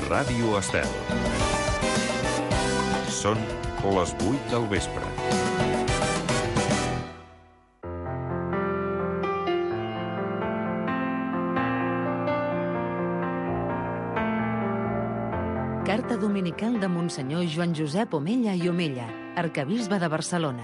Ràdio Estel. Són les 8 del vespre. Carta dominical de Monsenyor Joan Josep Omella i Omella, arquebisbe de Barcelona.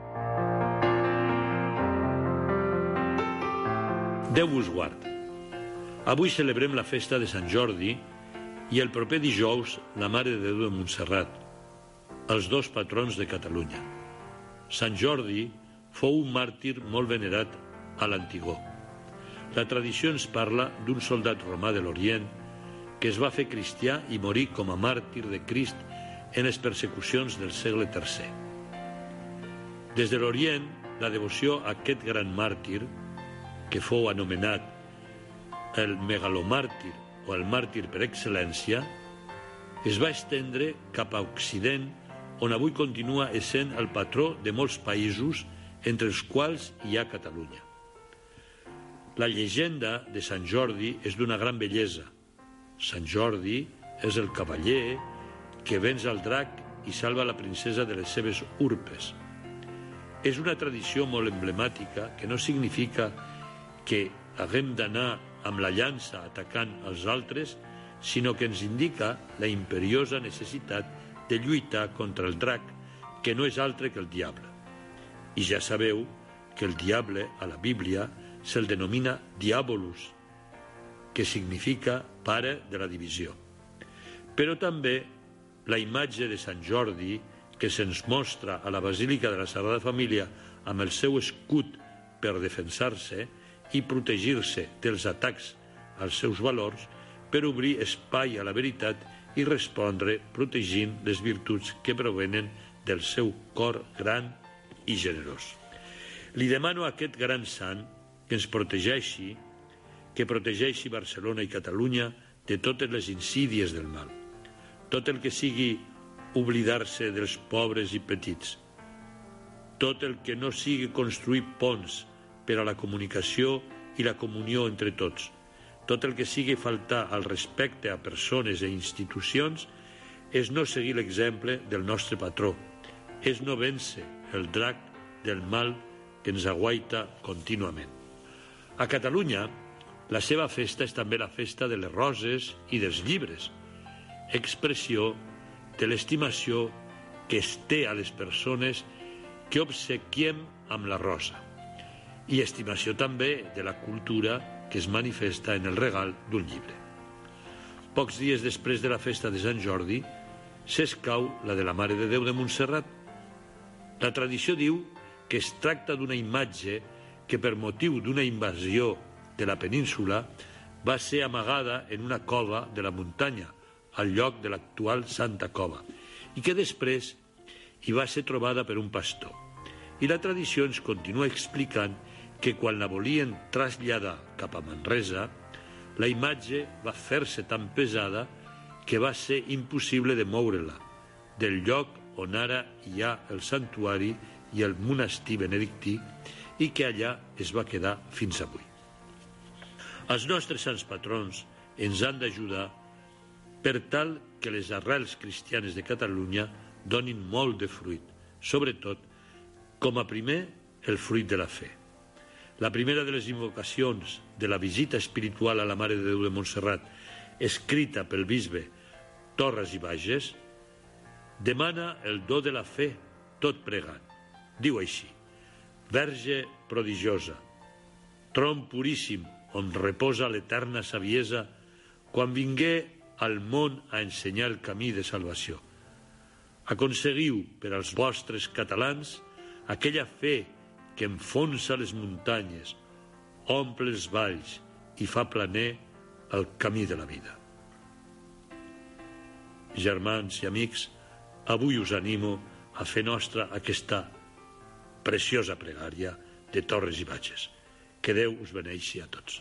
Déu vos guard. Avui celebrem la festa de Sant Jordi i el proper dijous la Mare de Déu de Montserrat, els dos patrons de Catalunya. Sant Jordi fou un màrtir molt venerat a l'Antigó. La tradició ens parla d'un soldat romà de l'Orient que es va fer cristià i morir com a màrtir de Crist en les persecucions del segle III. Des de l'Orient, la devoció a aquest gran màrtir, que fou anomenat el megalomàrtir o el màrtir per excel·lència, es va estendre cap a Occident, on avui continua essent el patró de molts països, entre els quals hi ha Catalunya. La llegenda de Sant Jordi és d'una gran bellesa. Sant Jordi és el cavaller que venç el drac i salva la princesa de les seves urpes. És una tradició molt emblemàtica que no significa que haguem d'anar amb la llança atacant els altres, sinó que ens indica la imperiosa necessitat de lluitar contra el drac, que no és altre que el diable. I ja sabeu que el diable a la Bíblia se'l denomina Diabolus, que significa pare de la divisió. Però també la imatge de Sant Jordi, que se'ns mostra a la Basílica de la Sagrada Família amb el seu escut per defensar-se i protegir-se dels atacs als seus valors, per obrir espai a la veritat i respondre protegint les virtuts que provenen del seu cor gran i generós. Li demano a aquest gran sant que ens protegeixi, que protegeixi Barcelona i Catalunya de totes les insídies del mal. Tot el que sigui oblidar-se dels pobres i petits. Tot el que no sigui construir ponts per a la comunicació i la comunió entre tots. Tot el que sigui faltar al respecte a persones i institucions és no seguir l'exemple del nostre patró. És no vèncer el drac del mal que ens aguaita contínuament. A Catalunya, la seva festa és també la festa de les roses i dels llibres, expressió de l'estimació que es té a les persones que obsequiem amb la rosa, i estimació també de la cultura que es manifesta en el regal d'un llibre. Pocs dies després de la festa de Sant Jordi s'escau la de la Mare de Déu de Montserrat. La tradició diu que es tracta d'una imatge que per motiu d'una invasió de la península va ser amagada en una cova de la muntanya, al lloc de l'actual Santa Cova, i que després hi va ser trobada per un pastor. I la tradició ens continua explicant que quan la volien traslladar cap a Manresa, la imatge va fer-se tan pesada que va ser impossible de moure-la del lloc on ara hi ha el santuari i el monestir benedictí, i que allà es va quedar fins avui. Els nostres sants patrons ens han d'ajudar per tal que les arrels cristianes de Catalunya donin molt de fruit, sobretot, com a primer, el fruit de la fe. La primera de les invocacions de la visita espiritual a la Mare de Déu de Montserrat, escrita pel bisbe Torres i Bages, demana el do de la fe tot pregant. Diu així: Verge prodigiosa, tron puríssim on reposa l'eterna saviesa, quan vingué al món a ensenyar el camí de salvació. Aconseguiu per als vostres catalans aquella fe que enfonsa les muntanyes, omple els valls i fa planer el camí de la vida. Germans i amics, avui us animo a fer nostra aquesta preciosa pregària de Torres i Bages. Que Déu us beneixi a tots.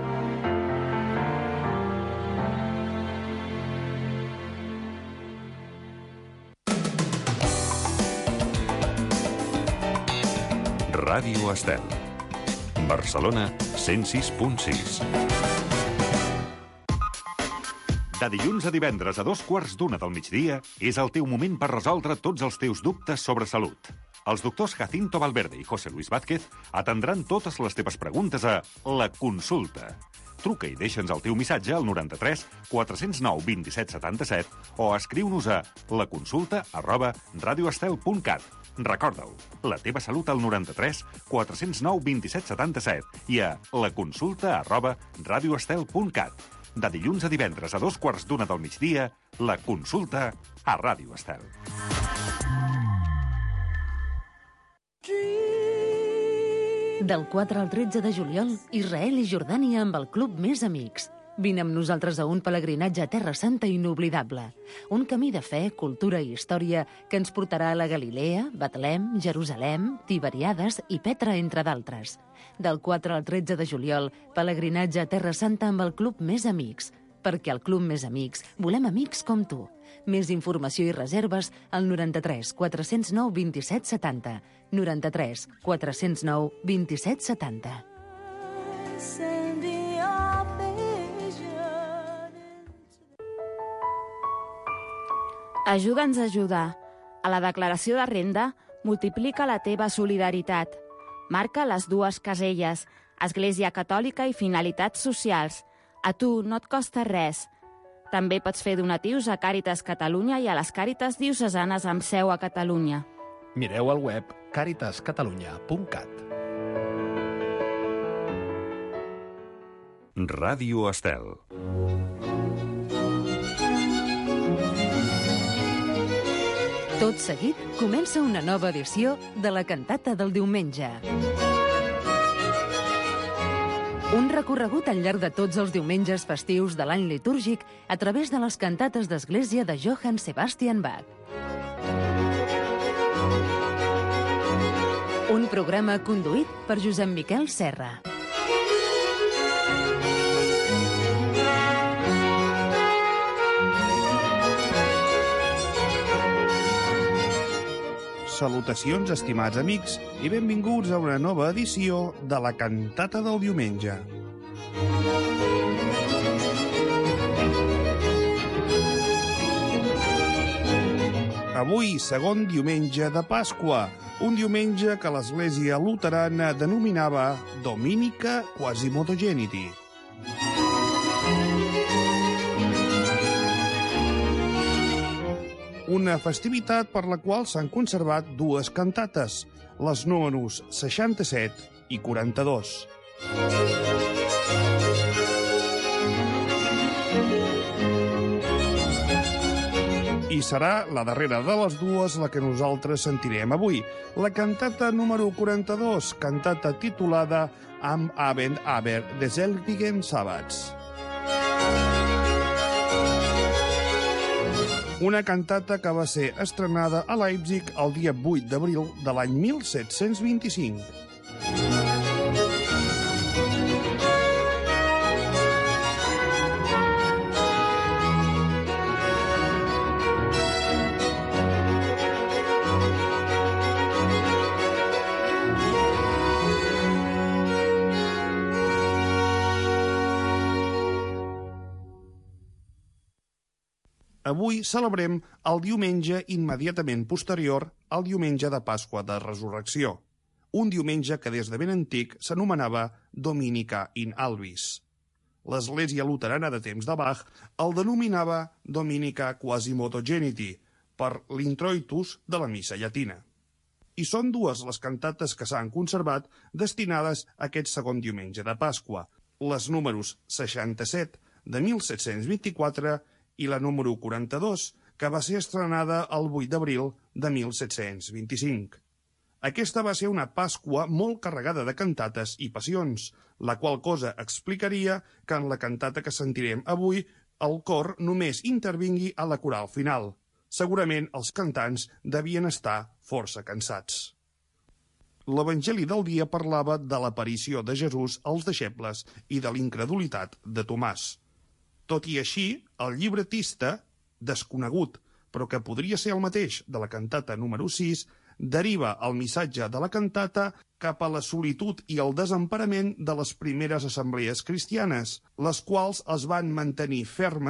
Ràdio Estel. Barcelona 106.6. De dilluns a divendres a 12:15 és el teu moment per resoldre tots els teus dubtes sobre salut. Els doctors Jacinto Valverde i José Luis Vázquez atendran totes les teves preguntes a La Consulta. Truca i deixa'ns el teu missatge al 93 409 27 77 o escriu-nos a laconsulta@radioestel.cat. Recorda-ho, la teva salut al 93 409 27 77 i a laconsulta@radioestel.cat. De dilluns a divendres a 12:15, La Consulta a Ràdio Estel. Del 4 al 13 de juliol, Israel i Jordània amb el Club Més Amics. Vine amb nosaltres a un pelegrinatge a Terra Santa inoblidable. Un camí de fe, cultura i història que ens portarà a la Galilea, Betlem, Jerusalem, Tiberiades i Petra, entre d'altres. Del 4 al 13 de juliol, pelegrinatge a Terra Santa amb el Club Més Amics. Perquè al Club Més Amics volem amics com tu. Més informació i reserves al 93 409 27 70. 93 409 27 70. Ajuda'ns a ajudar. A la declaració de renda, multiplica la teva solidaritat. Marca les dues caselles, Església Catòlica i finalitats socials. A tu no et costa res. També pots fer donatius a Càritas Catalunya i a les Càritas diocesanes amb seu a Catalunya. Mireu al web caritascatalunya.cat. Ràdio Estel. Tot seguit comença una nova edició de la cantata del diumenge. Un recorregut al llarg de tots els diumenges festius de l'any litúrgic a través de les cantates d'església de Johann Sebastian Bach. Un programa conduït per Josep Miquel Serra. Salutacions, estimats amics, i benvinguts a una nova edició de la cantata del diumenge. Avui, segon diumenge de Pasqua, un diumenge que l'Església Luterana denominava Dominica Quasimodogeniti. Una festivitat per la qual s'han conservat dues cantates, les números 67 i 42. I serà la darrera de les dues la que nosaltres sentirem avui, la cantata número 42, cantata titulada Am Abend aber des Selbigen Sabbats. Una cantata que va ser estrenada a Leipzig el dia 8 d'abril de l'any 1725. Avui celebrem el diumenge immediatament posterior al diumenge de Pasqua de Resurrecció, un diumenge que des de ben antic s'anomenava Dominica in Albis. L'Església Luterana de temps de Bach el denominava Dominica Quasimodogeniti, per l'introitus de la missa llatina. I són dues les cantates que s'han conservat destinades a aquest segon diumenge de Pasqua, les números 67 de 1724 i la número 42, que va ser estrenada el 8 d'abril de 1725. Aquesta va ser una Pasqua molt carregada de cantates i passions, la qual cosa explicaria que en la cantata que sentirem avui el cor només intervingui a la coral final. Segurament els cantants devien estar força cansats. L'Evangeli del dia parlava de l'aparició de Jesús als deixebles i de l'incredulitat de Tomàs. Tot i així, el llibretista, desconegut, però que podria ser el mateix de la cantata número 6, deriva el missatge de la cantata cap a la solitud i el desemparament de les primeres assemblees cristianes, les quals es van mantenir fermes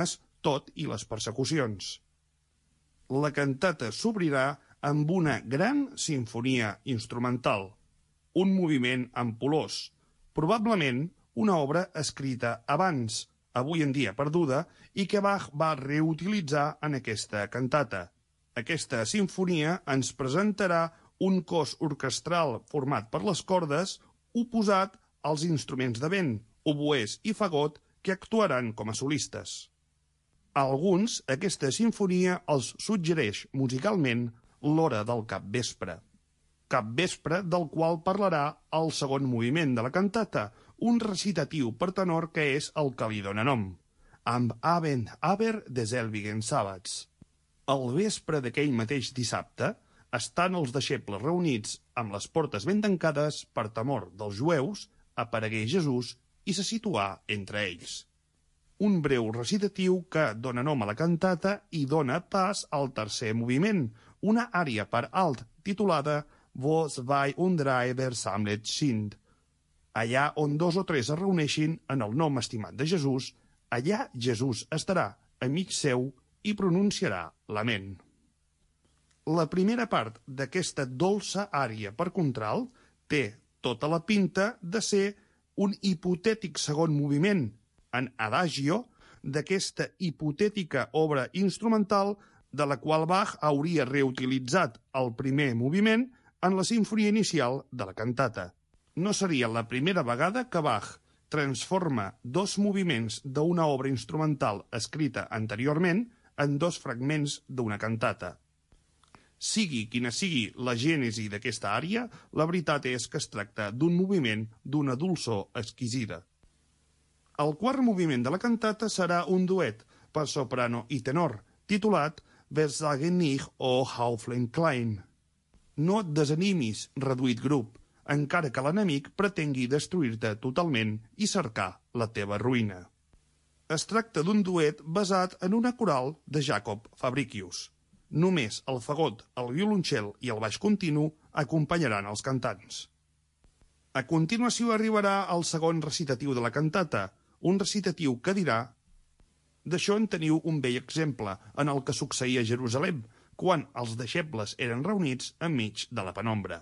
tot i les persecucions. La cantata s'obrirà amb una gran sinfonia instrumental, un moviment amb polors, probablement una obra escrita abans, avui en dia perduda, i que Bach va reutilitzar en aquesta cantata. Aquesta sinfonia ens presentarà un cos orquestral format per les cordes oposat als instruments de vent, oboès i fagot, que actuaran com a solistes. A alguns, aquesta sinfonia els suggereix musicalment l'hora del capvespre. Capvespre del qual parlarà el segon moviment de la cantata, un recitatiu per tenor que és el que li dóna nom, Am Abend aber des ewigen Sabbats. Al vespre d'aquell mateix dissabte, estan els deixebles reunits amb les portes ben tancades per temor dels jueus, aparegué Jesús i se situà entre ells. Un breu recitatiu que dóna nom a la cantata i dóna pas al tercer moviment, una ària per alt titulada Wo zwei und drei versammlet sind. Allà on dos o tres es reuneixin en el nom estimat de Jesús, allà Jesús estarà amic seu i pronunciarà l'amén. La primera part d'aquesta dolça ària per contralt té tota la pinta de ser un hipotètic segon moviment, en adagio, d'aquesta hipotètica obra instrumental de la qual Bach hauria reutilitzat el primer moviment en la sinfonia inicial de la cantata. No seria la primera vegada que Bach transforma dos moviments d'una obra instrumental escrita anteriorment en dos fragments d'una cantata. Sigui quina sigui la gènesi d'aquesta ària, la veritat és que es tracta d'un moviment d'una dolçor exquisida. El quart moviment de la cantata serà un duet per soprano i tenor, titulat Versagen nicht o Haufeln klein. No et desanimis, reduït grup, encara que l'enemic pretengui destruir-te totalment i cercar la teva ruïna. Es tracta d'un duet basat en una coral de Jacob Fabricius. Només el fagot, el violoncel i el baix continu acompanyaran els cantants. A continuació arribarà el segon recitatiu de la cantata, un recitatiu que dirà: d'això en teniu un vell exemple en el que succeïa a Jerusalem, quan els deixebles eren reunits enmig de la penombra.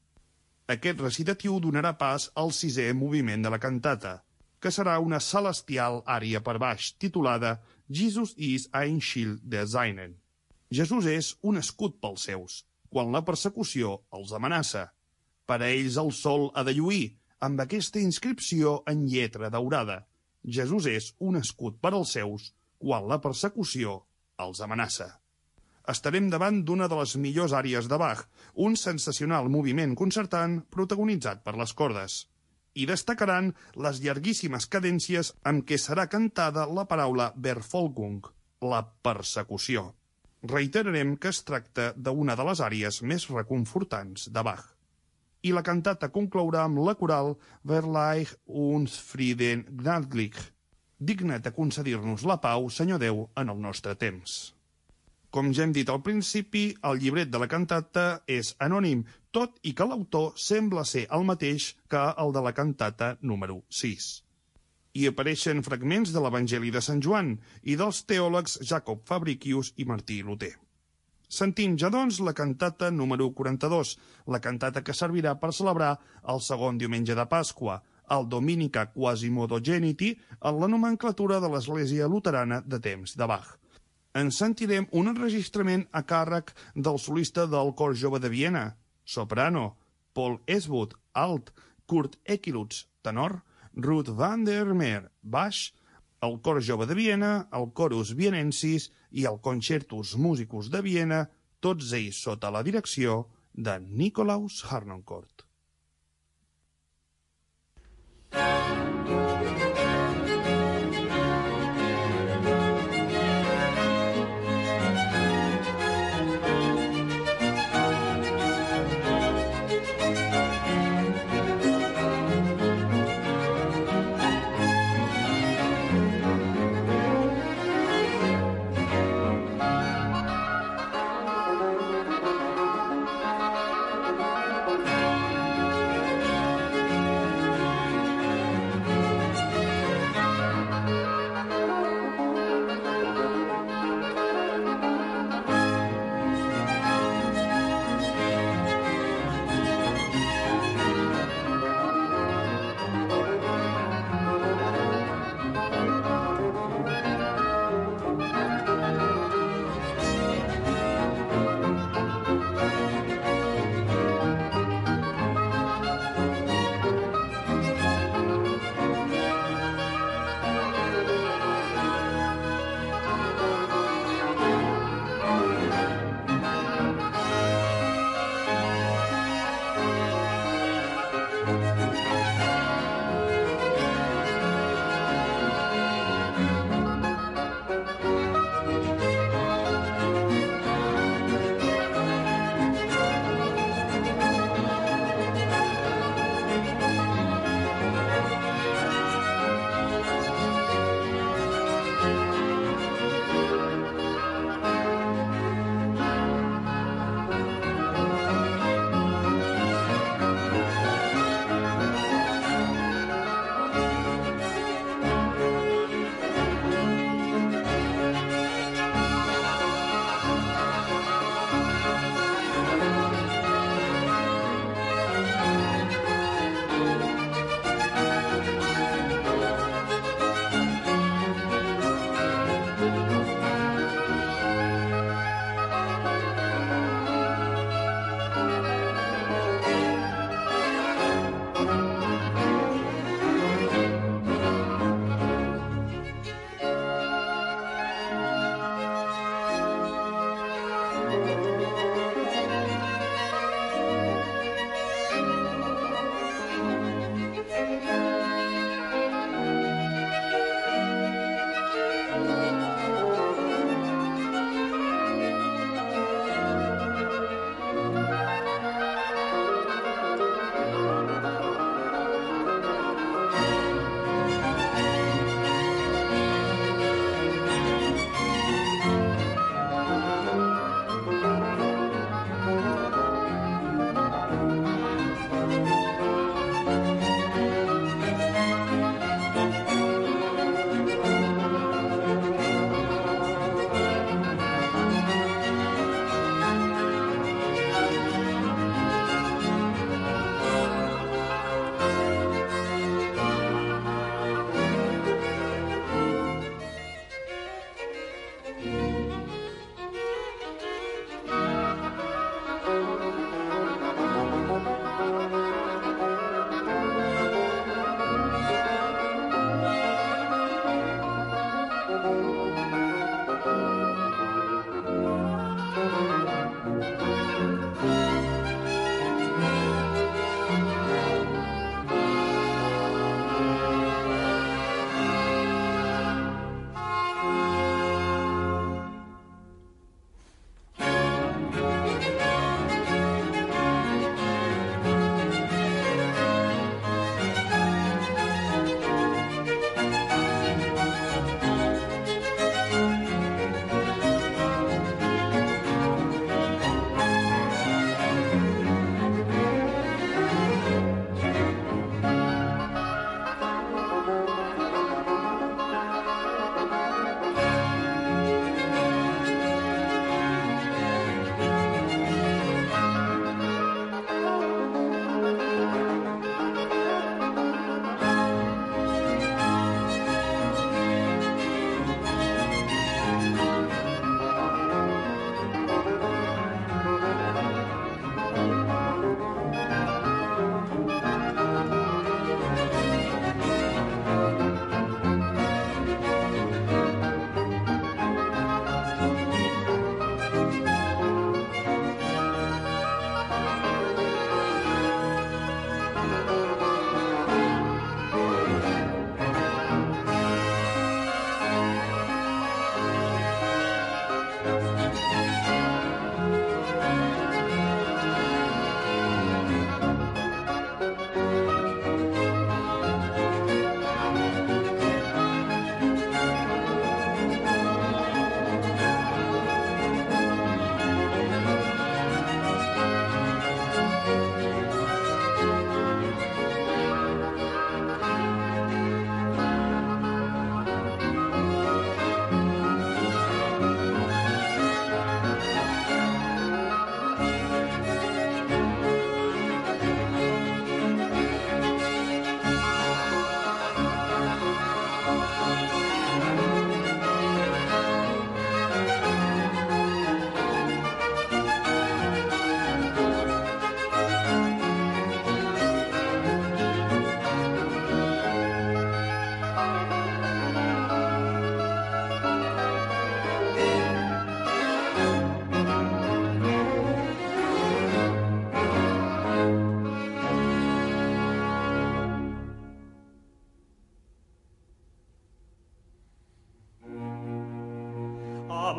Aquest recitatiu donarà pas al sisè moviment de la cantata, que serà una celestial ària per baix, titulada Jesus ist ein Schild der Seinen. Jesús és un escut pels seus, quan la persecució els amenaça. Per a ells el sol ha de lluir, amb aquesta inscripció en lletra daurada. Jesús és un escut per als seus, quan la persecució els amenaça. Estarem davant d'una de les millors àries de Bach, un sensacional moviment concertant protagonitzat per les cordes. I destacaran les llarguíssimes cadències amb què serà cantada la paraula Verfolgung, la persecució. Reiterarem que es tracta d'una de les àries més reconfortants de Bach. I la cantata conclourà amb la coral Verleih uns Frieden gnadlich. Digna't a concedir-nos la pau, Senyor Déu, en el nostre temps. Com ja hem dit al principi, el llibret de la cantata és anònim, tot i que l'autor sembla ser el mateix que el de la cantata número 6. Hi apareixen fragments de l'Evangeli de Sant Joan i dels teòlegs Jacob Fabricius i Martí Luter. Sentim ja, doncs, la cantata número 42, la cantata que servirà per celebrar el segon diumenge de Pasqua, el Dominica Quasimodogeniti, en la nomenclatura de l'Església Luterana de temps de Bach. En sentirem un enregistrament a càrrec del solista del Cor Jove de Viena, soprano, Paul Eswood, alt, Kurt Ekilutz, tenor, Ruth van der Meer, baix, el Cor Jove de Viena, el Chorus Vienensis i el Concertus Musicus de Viena, tots ells sota la direcció de Nikolaus Harnoncourt.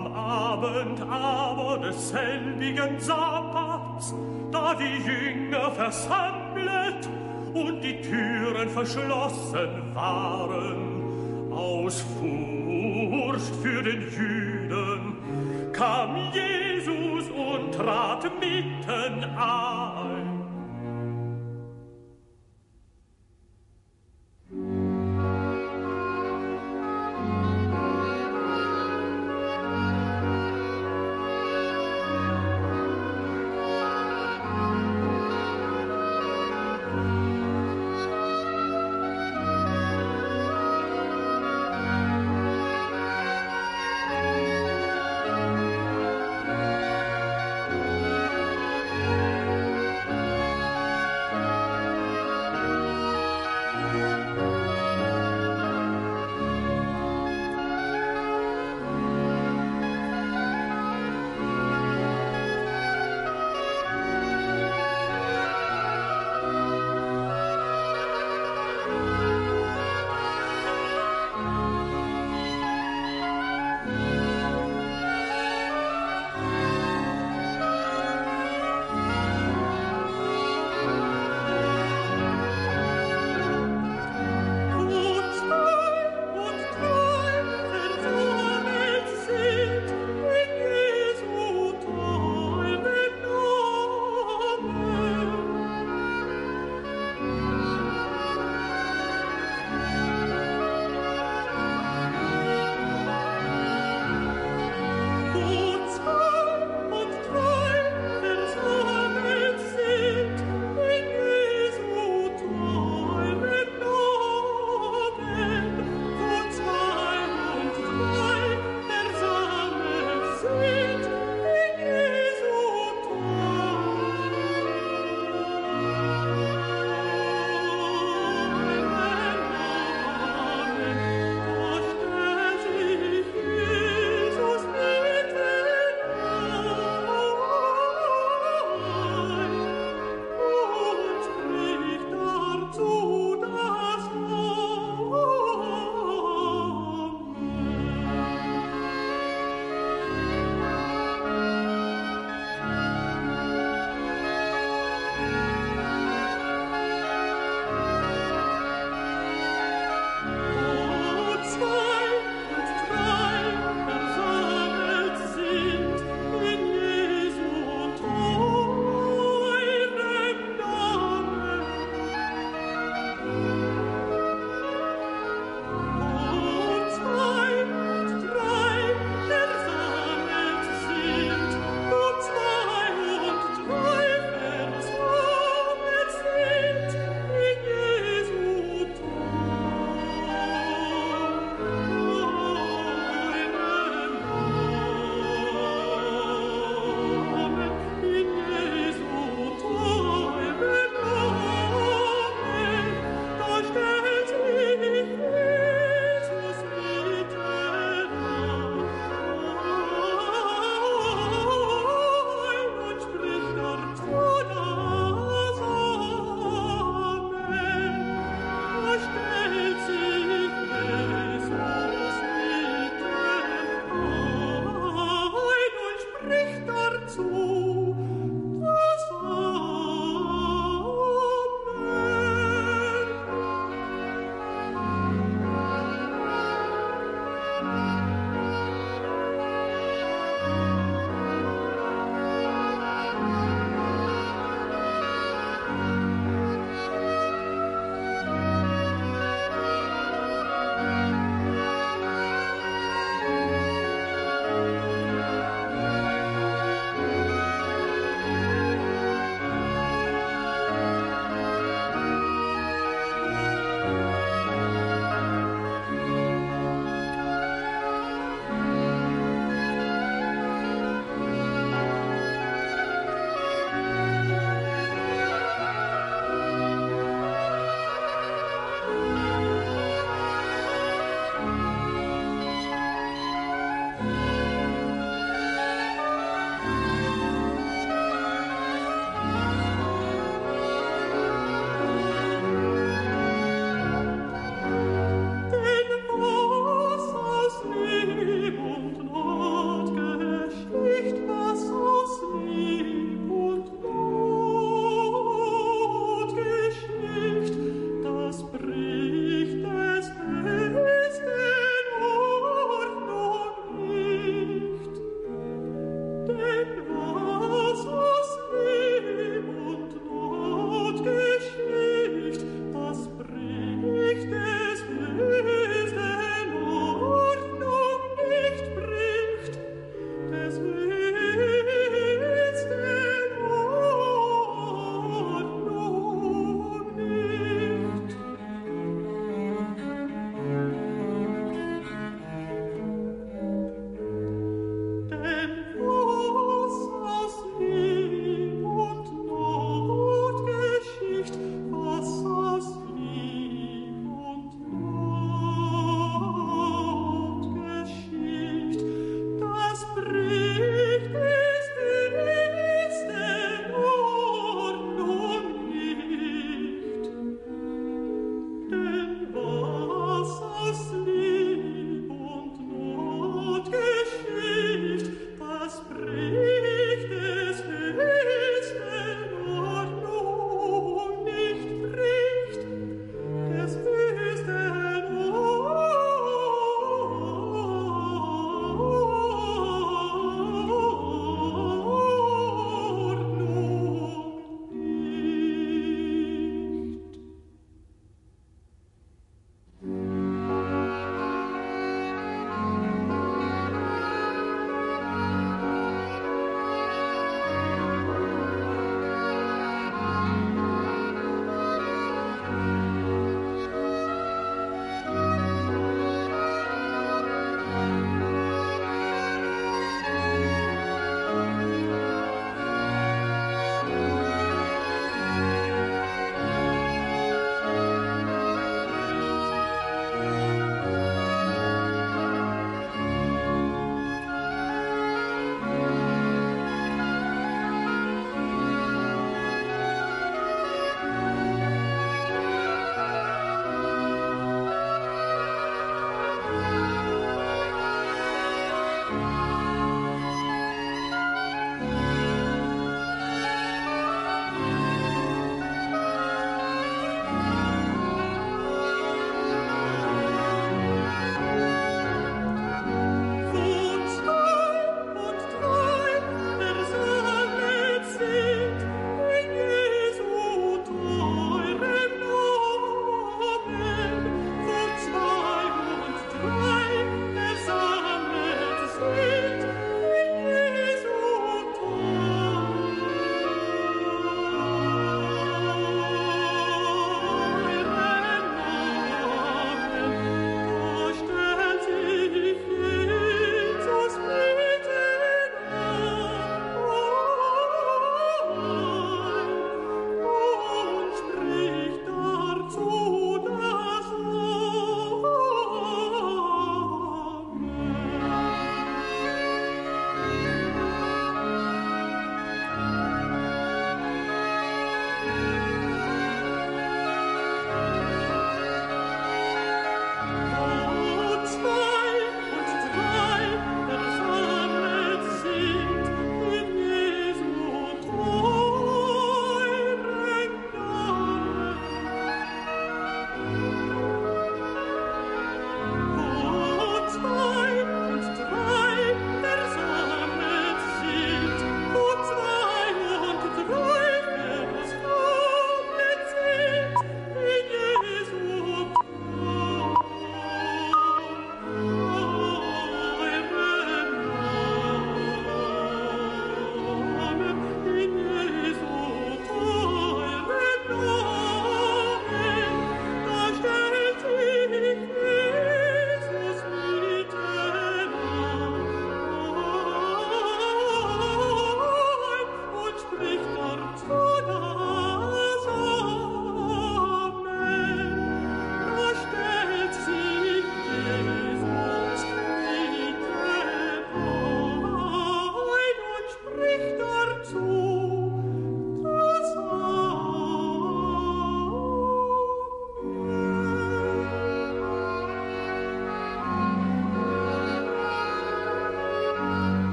Am Abend aber desselbigen Sabbats, da die Jünger versammelt und die Türen verschlossen waren, aus Furcht für den Jüden, kam Jesus und trat mitten ein.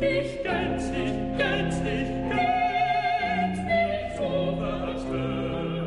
dich gänzlich, gänzlich, gänzlich so verstören.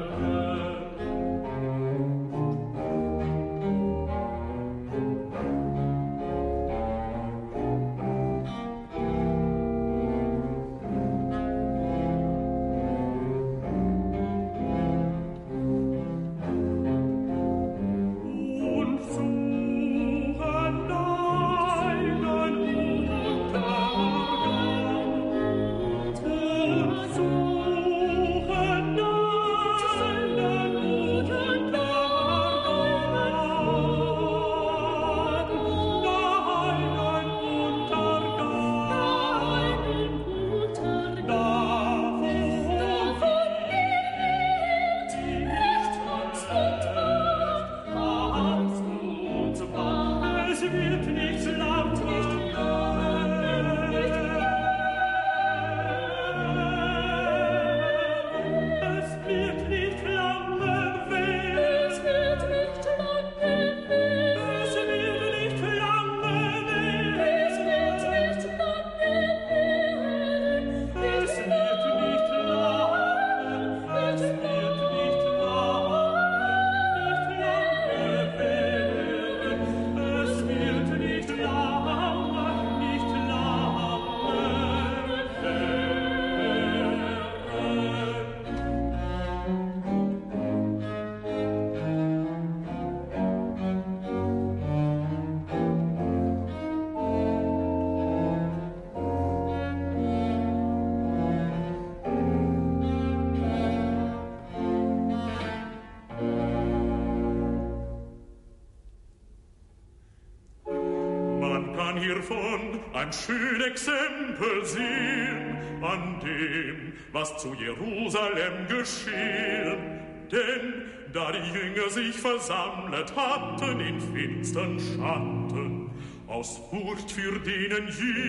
Hiervon ein schön Exempel sehen an dem, was zu Jerusalem geschehen. Denn da die Jünger sich versammelt hatten in finstern Schatten, aus Furcht für denen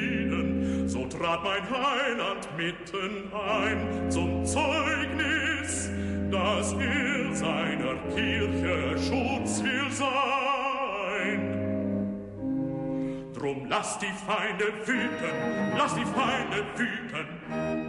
jenen, so trat mein Heiland mitten ein zum Zeugnis, dass seiner Kirche Schutz will sein. Drum lasst die Feinde wüten, lasst die Feinde wüten.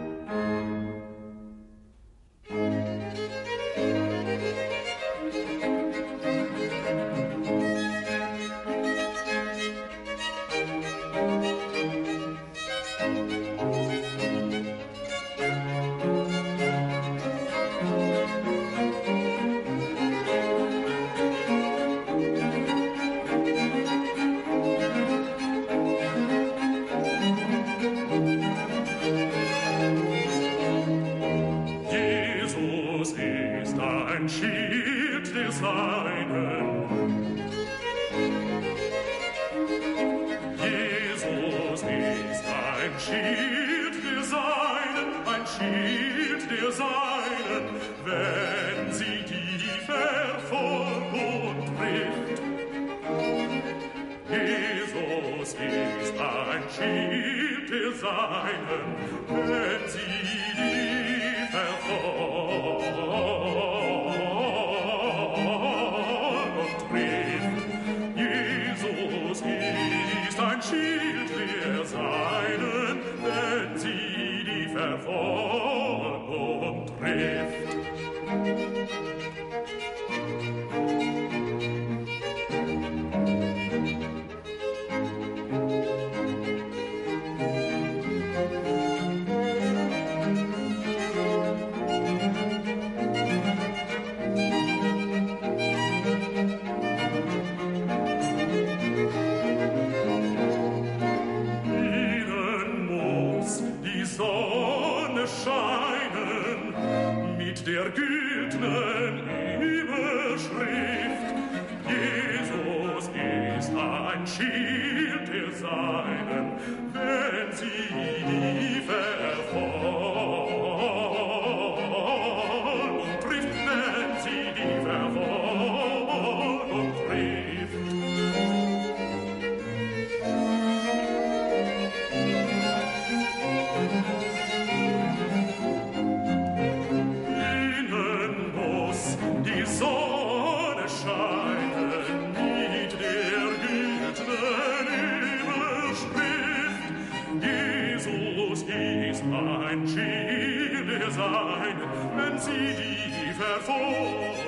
Jesus ist ein Schild sein, wenn sie die verfolgt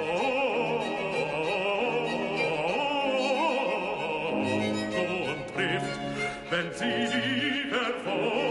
und trifft, wenn sie die verfolgt.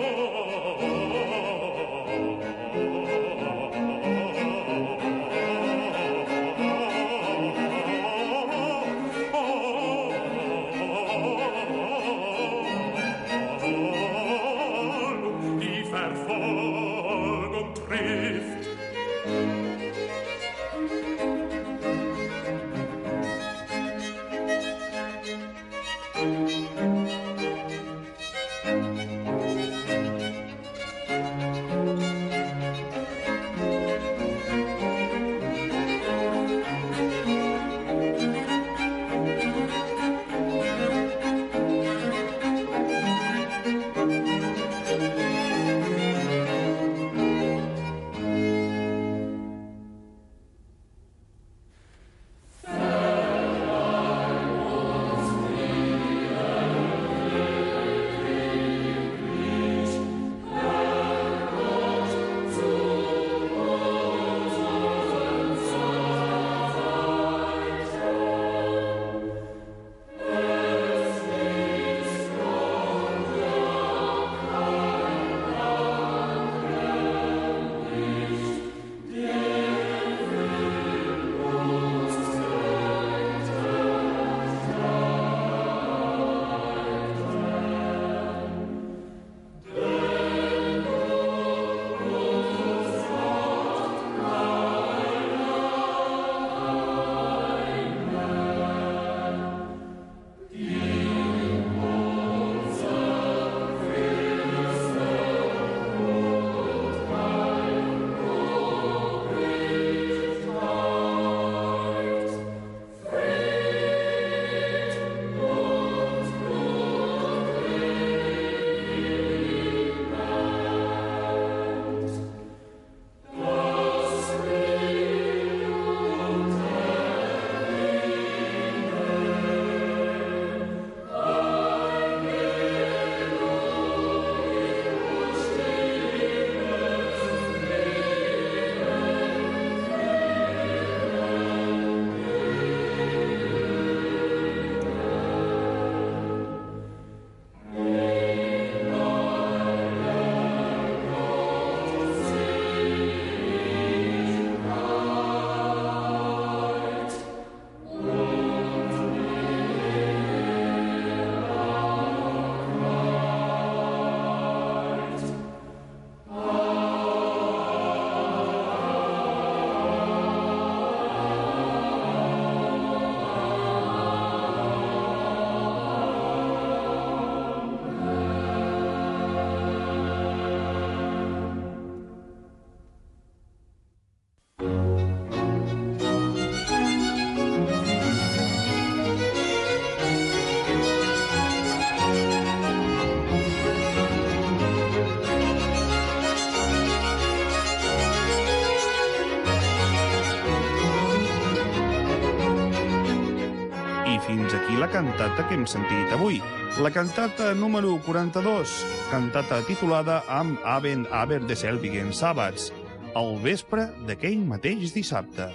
fins aquí la cantata que hem sentit avui. La cantata número 42, cantata titulada Am Abend aber des selbigen Sabbats, al vespre d'aquell mateix dissabte.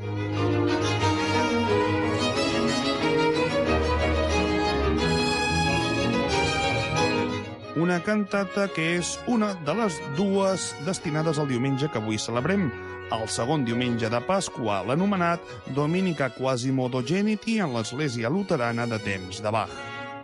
Una cantata que és una de les dues destinades al diumenge que avui celebrem, el segon diumenge de Pasqua, l'anomenat Dominica Quasimodogeniti en l'Església Luterana de temps de Bach.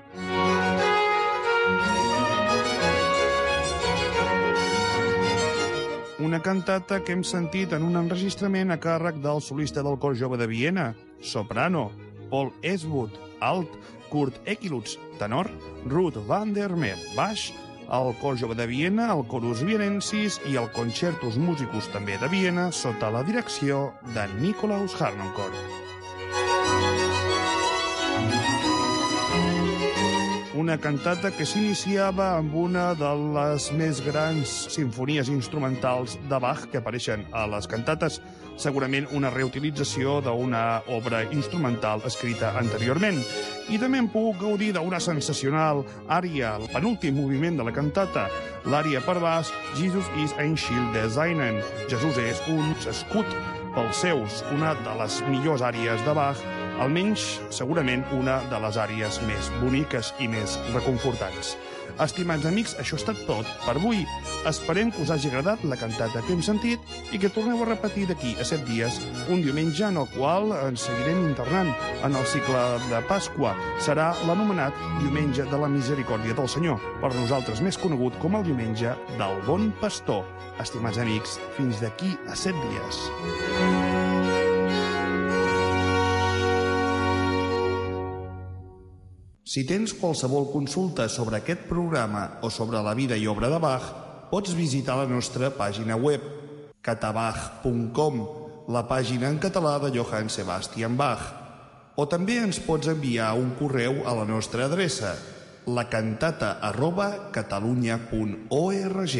Una cantata que hem sentit en un enregistrament a càrrec del solista del Cor Jove de Viena, soprano, Paul Eastwood, alt, Kurt Ekilutz, tenor, Ruth van der Meer, baix, el Cor Jove de Viena, el Chorus Vienensis i el Concertus Musicus també de Viena sota la direcció de Nikolaus Harnoncourt. una cantata que s'iniciava amb una de les més grans sinfonies instrumentals de Bach que apareixen a les cantates, segurament una reutilització d'una obra instrumental escrita anteriorment. I també hem pogut gaudir d'una sensacional ària, el penúltim moviment de la cantata, l'ària per baix Jesus is ein Schild des Seinen. Jesús és un escut pels seus, una de les millors àries de Bach, almenys segurament una de les àries més boniques i més reconfortants. Estimats amics, això ha estat tot per avui. Esperem que us hagi agradat la cantata que hem sentit i que torneu a repetir d'aquí a 7 dies un diumenge en el qual ens seguirem internant en el cicle de Pasqua. Serà l'anomenat Diumenge de la Misericòrdia del Senyor, per nosaltres més conegut com el Diumenge del Bon Pastor. Estimats amics, fins d'aquí a 7 dies. Si tens qualsevol consulta sobre aquest programa o sobre la vida i obra de Bach, pots visitar la nostra pàgina web, catabach.com, la pàgina en català de Johann Sebastian Bach. O també ens pots enviar un correu a la nostra adreça, lacantata@catalunya.org.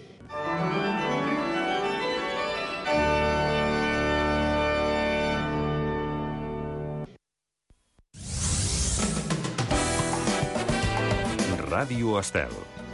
Ràdio Estel.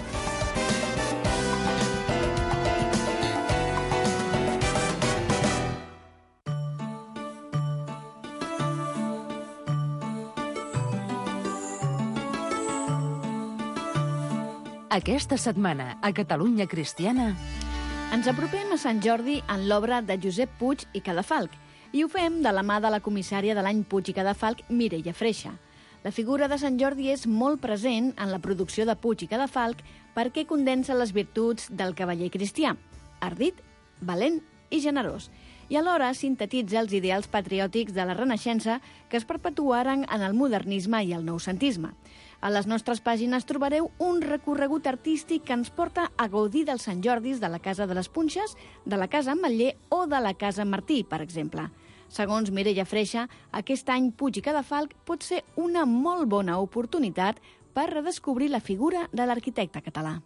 Aquesta setmana, a Catalunya Cristiana... Ens apropem a Sant Jordi en l'obra de Josep Puig i Cadafalch i ho fem de la mà de la comissària de l'any Puig i Cadafalch, Mireia Freixa. La figura de Sant Jordi és molt present en la producció de Puig i Cadafalch perquè condensa les virtuts del cavaller cristià, ardit, valent i generós, i alhora sintetitza els ideals patriòtics de la Renaixença que es perpetuaren en el modernisme i el noucentisme. A les nostres pàgines trobareu un recorregut artístic que ens porta a gaudir dels Sant Jordis de la Casa de les Punxes, de la Casa Ametller o de la Casa Martí, per exemple. Segons Mireia Freixa, aquest any Puig i Cadafalch pot ser una molt bona oportunitat per redescobrir la figura de l'arquitecte català.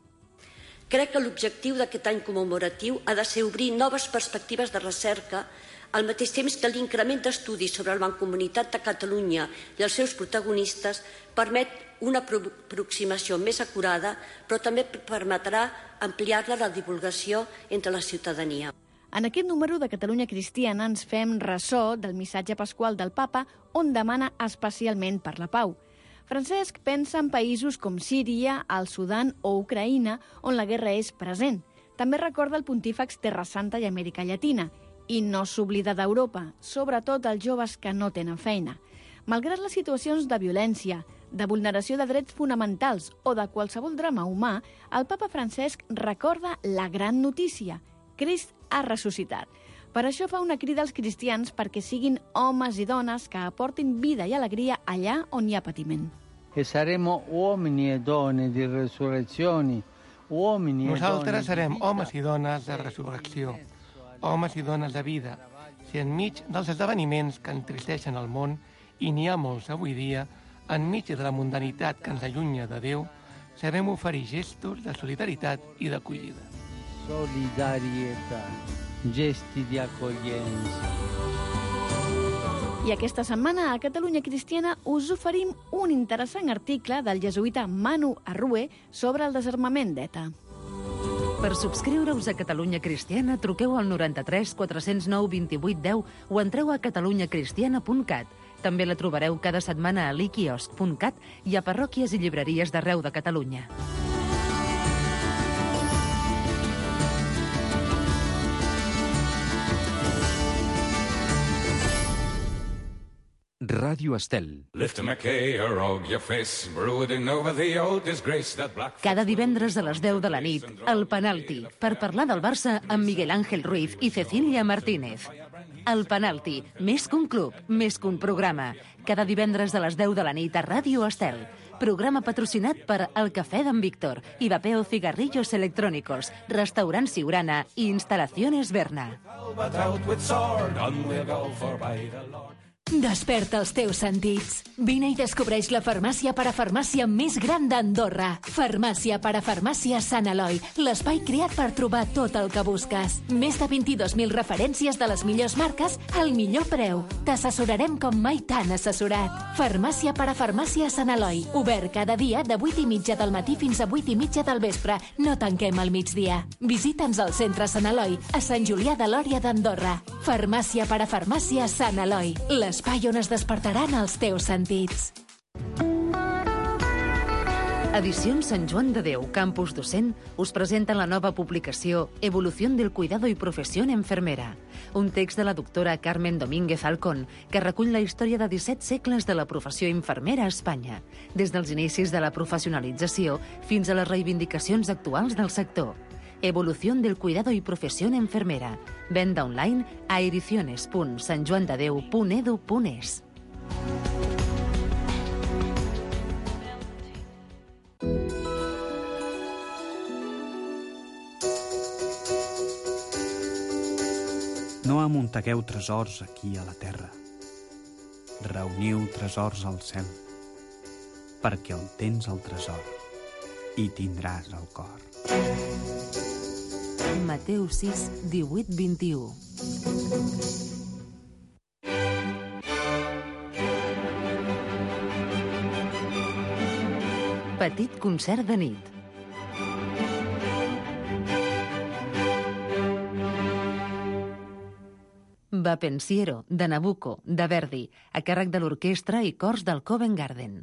Crec que l'objectiu d'aquest any commemoratiu ha de ser obrir noves perspectives de recerca, al mateix temps que l'increment d'estudis sobre la Mancomunitat de Catalunya i els seus protagonistes permet una aproximació més acurada, però també permetrà ampliar-la la divulgació entre la ciutadania. En aquest número de Catalunya Cristiana ens fem ressò del missatge pasqual del Papa, on demana especialment per la pau. Francesc pensa en països com Síria, el Sudan o Ucraïna, on la guerra és present. També recorda el pontífex Terra Santa i Amèrica Llatina. I no s'oblida d'Europa, sobretot els joves que no tenen feina. Malgrat les situacions de violència, de vulneració de drets fonamentals o de qualsevol drama humà, el Papa Francesc recorda la gran notícia: Crist ha ressuscitat. Per això fa una crida als cristians perquè siguin homes i dones que aportin vida i alegria allà on hi ha patiment. E saremo uomini e donne di resurrezioni, uomini e donne. Nosaltres serem homes i dones de resurrecció, homes i dones de vida, si enmig dels esdeveniments que entristeixen el món, i n'hi ha molts avui dia, enmig de la mundanitat que ens allunya de Déu, sabem oferir gestos de solidaritat i d'acollida. Solidaritat, gesti di accoglienza. I aquesta setmana a Catalunya Cristiana us oferim un interessant article del jesuïta Manu Arrue sobre el desarmament d'ETA. Per subscriure-us a Catalunya Cristiana, truqueu al 93 409 28 10 o entreu a catalunyacristiana.cat. També la trobareu cada setmana a l'iquiosc.cat i a parròquies i llibreries d'arreu de Catalunya. Ràdio Estel. Cada divendres a les 10 de la nit, el Penalti, per parlar del Barça amb Miguel Ángel Ruiz i Cecília Martínez. El Penalti, més que un club, més que un programa. Cada divendres a les 10 de la nit a Ràdio Estel. Programa patrocinat per El Cafè d'en Víctor, Ivapeo Cigarrillos Electrónicos, Restaurant Siurana i Instalaciones Berna. Desperta els teus sentits. Vine i descobreix la farmàcia parafarmàcia més gran d'Andorra. Farmàcia parafarmàcia Sant Eloi, l'espai creat per trobar tot el que busques. Més de 22.000 referències de les millors marques al millor preu. T'assessorarem com mai t'han assessorat. Farmàcia parafarmàcia Sant Eloi, obert cada dia de 8:30 del matí fins a 8:30 del vespre. No tanquem al migdia. Visita'ns al centre Sant Eloi, a Sant Julià de Lòria d'Andorra. Farmàcia parafarmàcia Sant Eloi, l'espai on es despertaran els teus sentits. Edicions Sant Joan de Déu, Campus Docent, us presenten la nova publicació Evolución del cuidado y profesión enfermera, un text de la doctora Carmen Domínguez Alcón que recull la història de 17 segles de la professió infermera a Espanya, des dels inicis de la professionalització fins a les reivindicacions actuals del sector. Evolución del cuidado y profesión enfermera. Venda online a ediciones.santjoandedeu.edu.es. No amuntegueu tresors aquí a la terra. Reuniu tresors al cel, perquè on tens el tresor, hi tindràs el cor. Mateu 6, 18, 21. Petit concert de nit. Va Pensiero, de Nabucco, de Verdi, a càrrec de l'orquestra i cors del Covent Garden.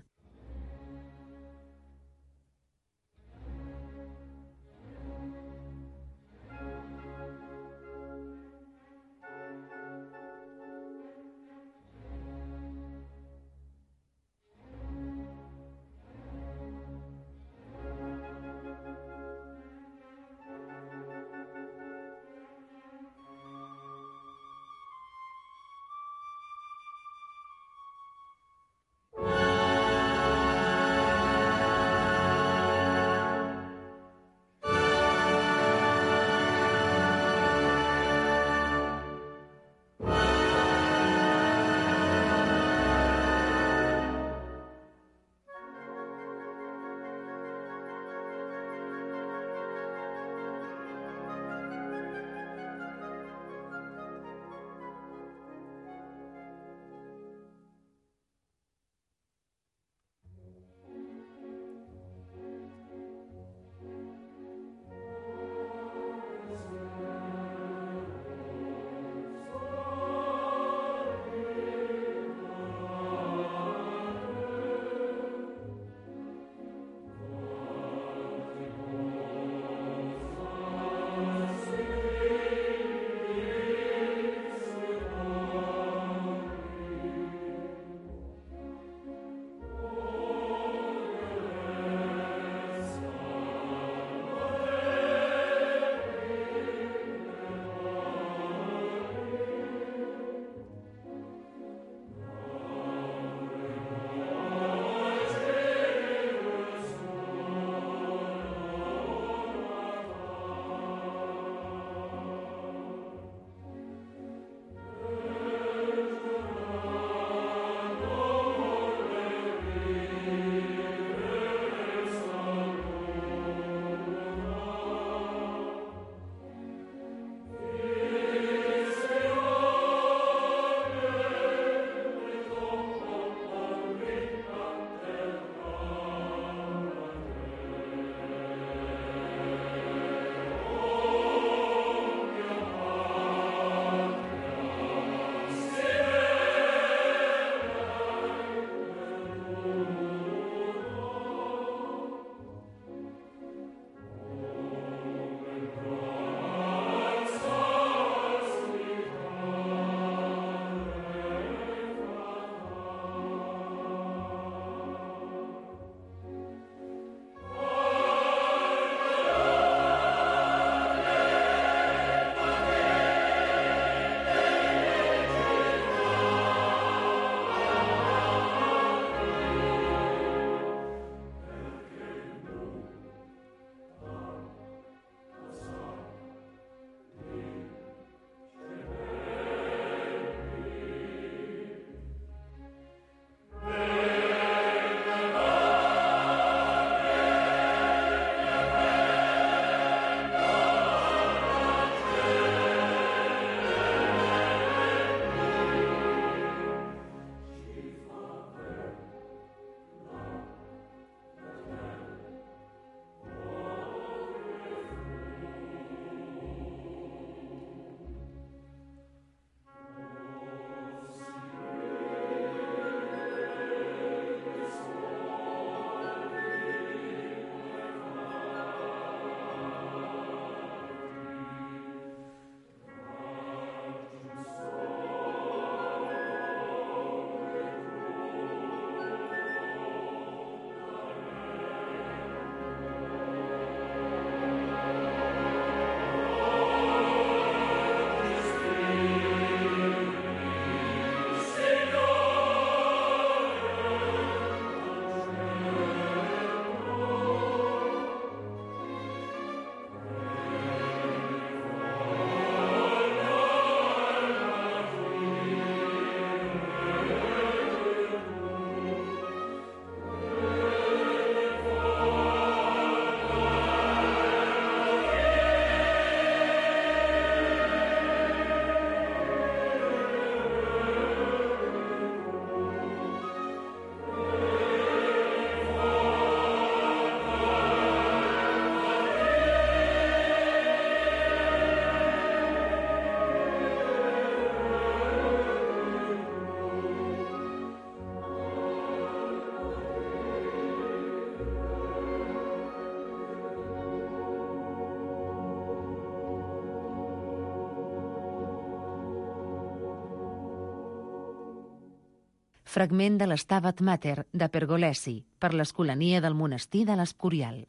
fragment de l'Stabat Mater de Pergolesi per l'Escolania del Monestir de l'Escorial.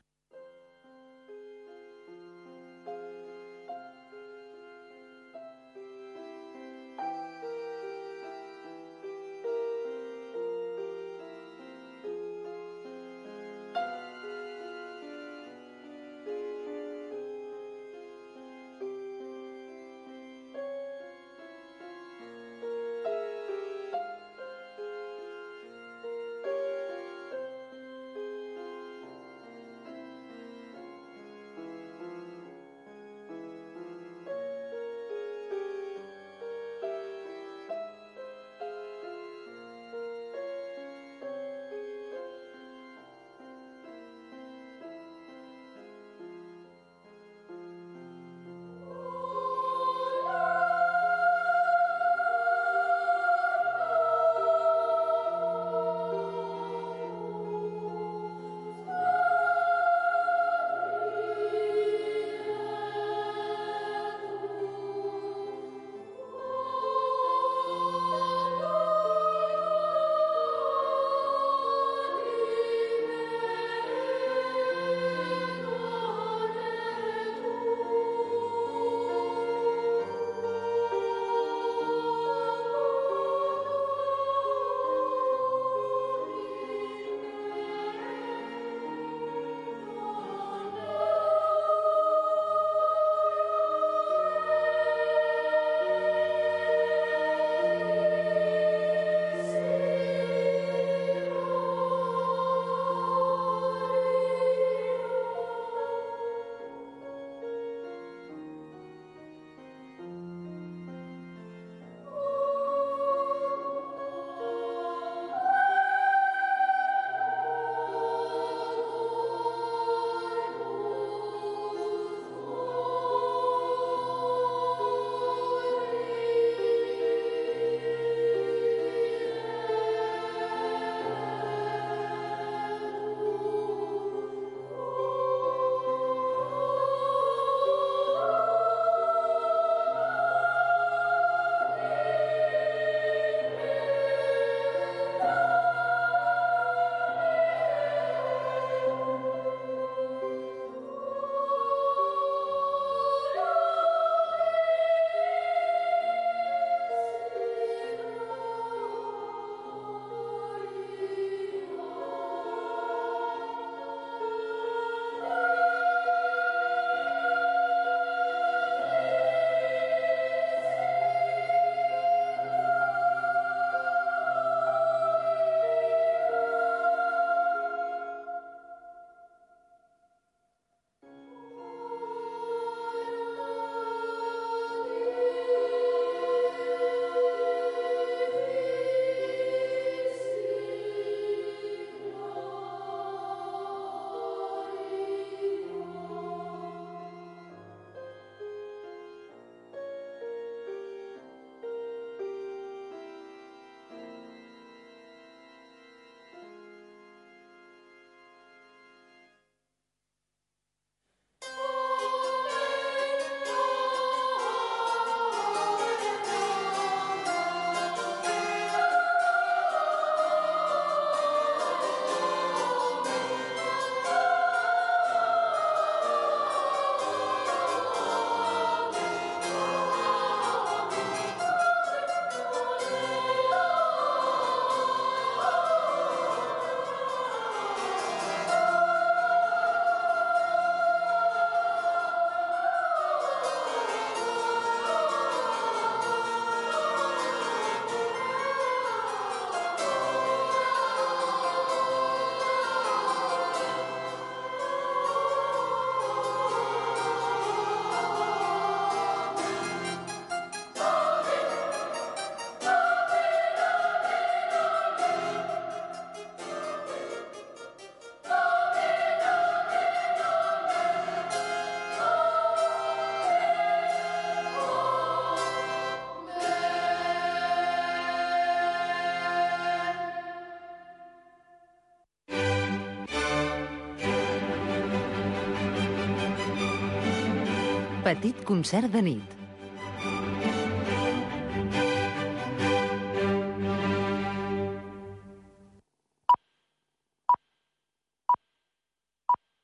Petit concert de nit.